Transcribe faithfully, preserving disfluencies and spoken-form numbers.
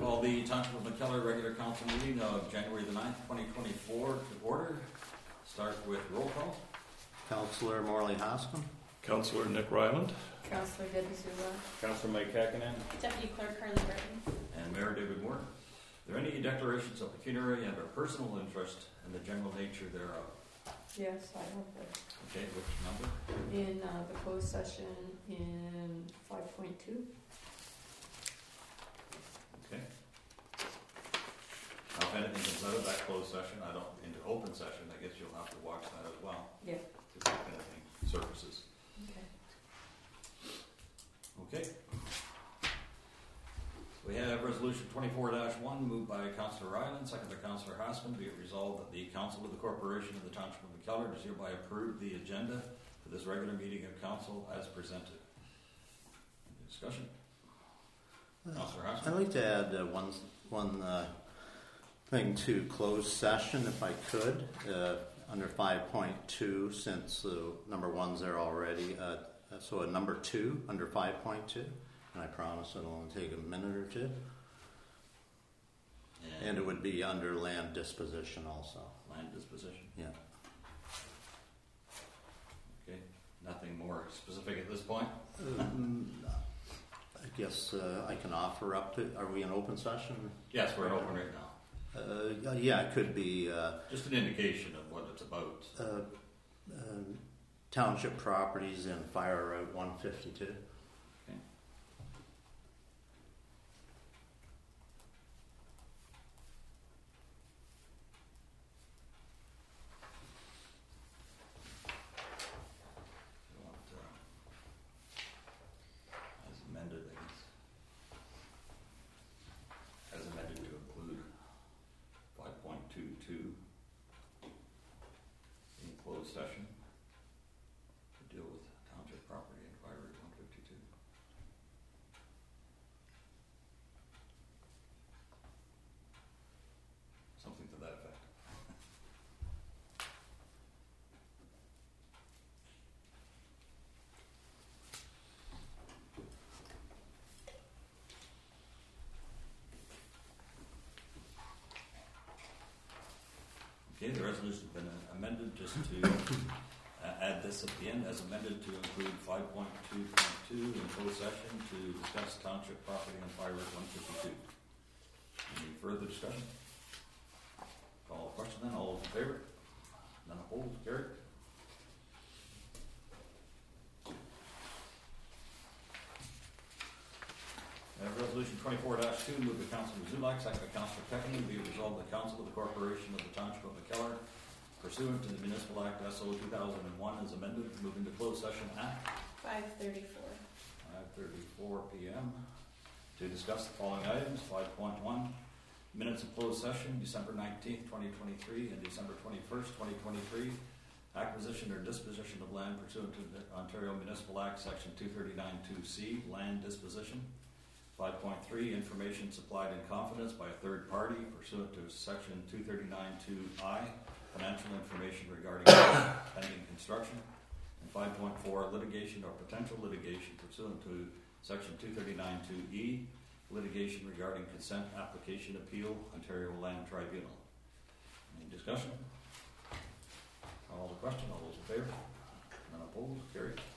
call the Township of McKellar regular council meeting of January the ninth, twenty twenty-four to order. Start with roll call. Councillor Morley Hoskin. Councillor Nick Ryland. Councillor Debbie Zula. Councillor Mike Kakinen. Deputy Clerk Carly Burton. And Mayor David Moore. Are there any declarations of pecuniary and or personal interest in the general nature thereof? Yes, I have that. Okay, which number? In uh, the closed session in five point two. Okay. Now, if anything comes out of that closed session, I don't, into open session, I guess you'll have to watch that as well. Yeah. To see if anything surfaces. Okay. Okay. We have resolution twenty-four dash one moved by Councillor Ryland, second by Councillor Hoskin. Be it resolved that the Council of the Corporation of the Township of McKellar does hereby approve the agenda for this regular meeting of Council as presented. Any discussion? Councillor Hoskin. I'd like to add uh, one one uh, thing to closed session, if I could, uh, under five point two, since uh, number one's there already. Uh, so a number two under five point two. And I promise it'll only take a minute or two. And, and it would be under land disposition also. Land disposition? Yeah. Okay. Nothing more specific at this point? Um, I guess uh, I can offer up to, are we in open session? Yes, we're in open right now. Uh, yeah, it could be. Uh, Just an indication of what it's about. Uh, uh, township properties in Fire Route one fifty-two. Session to deal with township property and Fire Route one fifty-two. Something to that effect. Okay, the resolution's been amended just to uh, add this at the end as amended to include five point two point two in closed session to discuss township property on Fire Route one fifty-two. Any further discussion? Call the question then. All those in favor? None opposed? Carried. Uh, resolution twenty-four dash two moved by Councillor Zulak, second by Councillor Peckiney. Be it resolved the Council of the Corporation of the Township of McKellar, pursuant to the Municipal Act S O two thousand one, as amended, move into closed session at five thirty-four. five thirty-four p.m. to discuss the following items. five point one, minutes of closed session, December nineteenth, twenty twenty-three and December twenty-first, twenty twenty-three. Acquisition or disposition of land pursuant to the Ontario Municipal Act, Section two thirty-nine two C, land disposition. five point three, information supplied in confidence by a third party pursuant to Section two thirty-nine two I, financial information regarding pending construction. And five point four, litigation or potential litigation pursuant to Section two thirty-nine two E, litigation regarding consent application appeal, Ontario Land Tribunal. Any discussion? Call the question. All those in favor? None opposed? Carried.